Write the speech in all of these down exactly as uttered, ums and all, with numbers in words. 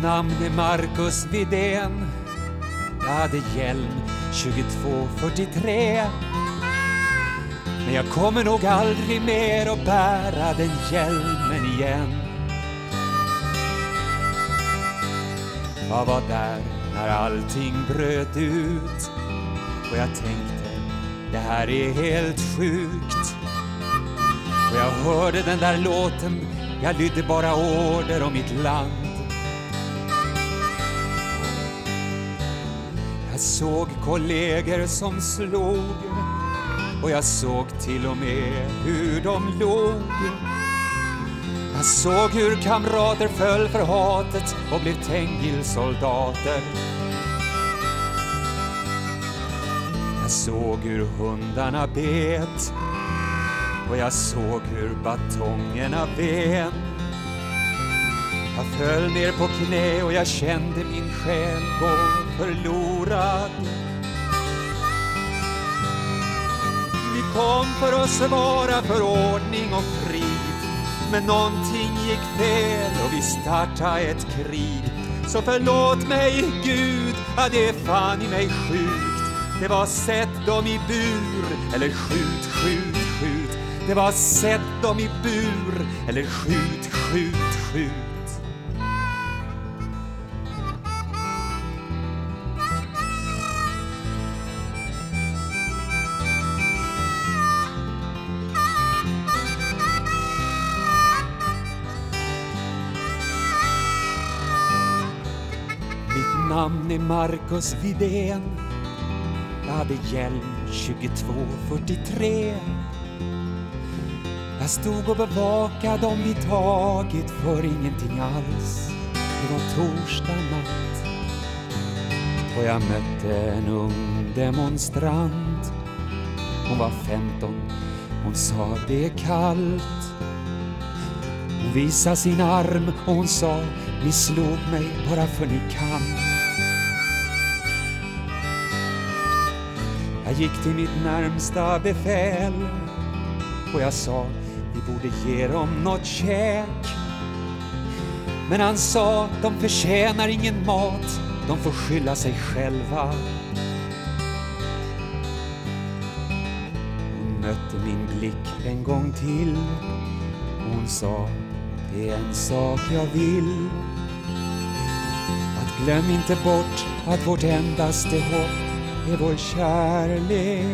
namn är Marcus Widén. Jag hade hjälm tjugotvå fyrtiotre. Men jag kommer nog aldrig mer att bära den hjälmen igen. Jag var där när allting bröt ut. Och jag tänkte, det här är helt sjukt. Och jag hörde den där låten, jag lydde bara order om mitt land. Jag såg kollegor som slog. Och jag såg till och med hur de log. Jag såg hur kamrater föll för hatet och blev Tengil-soldater. Jag såg hur hundarna bet. Och jag såg hur batongerna ven. Jag föll ner på knä och jag kände min själ gå förlorad. Vi kom för att svara för ordning och frid. Men någonting gick fel och vi startade ett krig. Så förlåt mig Gud, att det är fan i mig sjukt. Det var sätt dem i bur, eller skjut, skjut, skjut. Det var sätt dem i bur, eller skjut, skjut, skjut. Mitt namn är Marcus Widén. Jag hade hjälm tjugotvå fyrtiotre. Jag stod och bevakade om vi tagit för ingenting alls. Det var torsdag natt. Och jag mötte en ung demonstrant. Hon var femton. Hon sa det är kallt. Hon visade sin arm och hon sa, ni slog mig bara för ni kan. Jag gick till mitt närmsta befäl och jag sa, vi borde ge dem något käk. Men han sa, de förtjänar ingen mat, de får skylla sig själva. Hon mötte min blick en gång till. Hon sa, det är en sak jag vill. Att glöm inte bort att vårt endaste hopp är vår kärlek.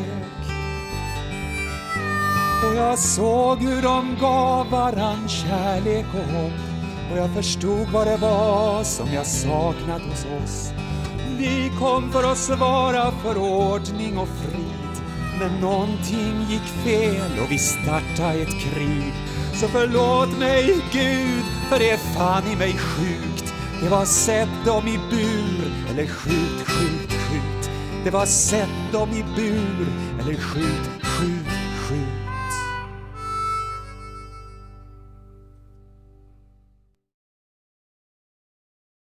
Och jag såg hur de gav varann kärlek och hopp. Och jag förstod vad det var som jag saknat hos oss. Vi kom för att svara för ordning och frid. Men någonting gick fel och vi startade ett krig. Så förlåt mig Gud, för det är fan i mig sjukt. Det var sätt dem i bur, eller skjut, skjut, skjut. Det var sätt dem i bur, eller skjut, skjut.